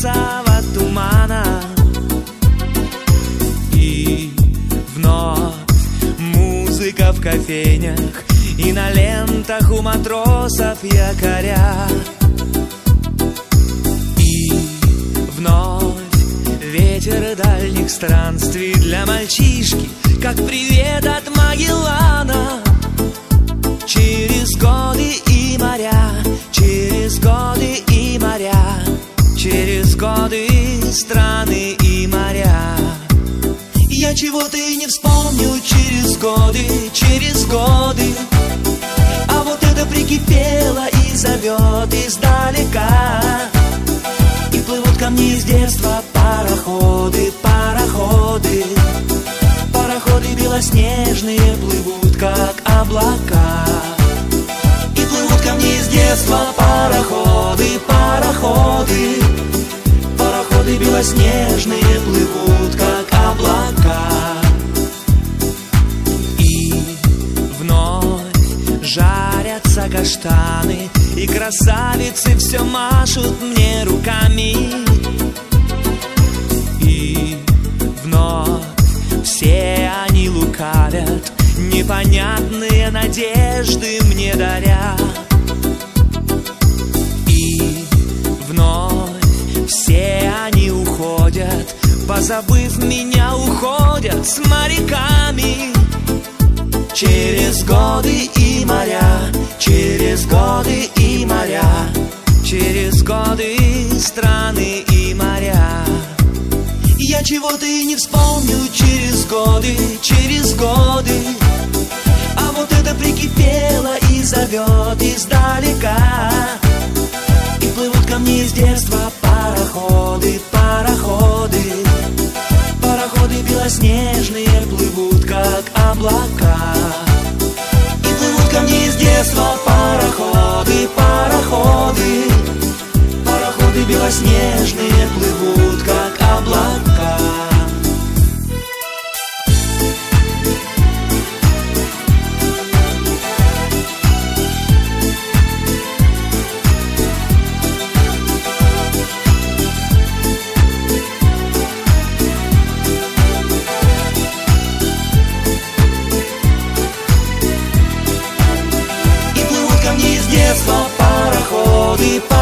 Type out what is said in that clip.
белесого тумана. И вновь музыка в кофейнях и на лентах у матросов якоря. И вновь ветер дальних странствий для мальчишки, как привет от Магеллана. Через годы и моря, через годы и моря, через годы, страны и моря. Я чего-то и не вспомню через годы, через годы. А вот это прикипело и зовет издалека. И плывут ко мне из детства пароходы, пароходы. Пароходы белоснежные плывут, как облака. И плывут ко мне из детства пароходы, пароходы. Пароходы белоснежные плывут, как облака. И вновь жарятся каштаны, и красавицы все машут мне руками. И вновь все они лукавят, непонятные надежды мне даря. И вновь все они уходят, позабыв меня, уходят с моряками. Через годы и моря, через годы и моря, через годы, страны и моря. Я чего-то и не вспомню через годы, через годы. А вот это прикипело и зовет издалека. И плывут ко мне из детства пароходы, пароходы. Пароходы белоснежные плывут, как облака. И плывут ко мне из детства пароходы, пароходы. Пароходы белоснежные плывут, как облака. И плывут ко мне из детства пароходы,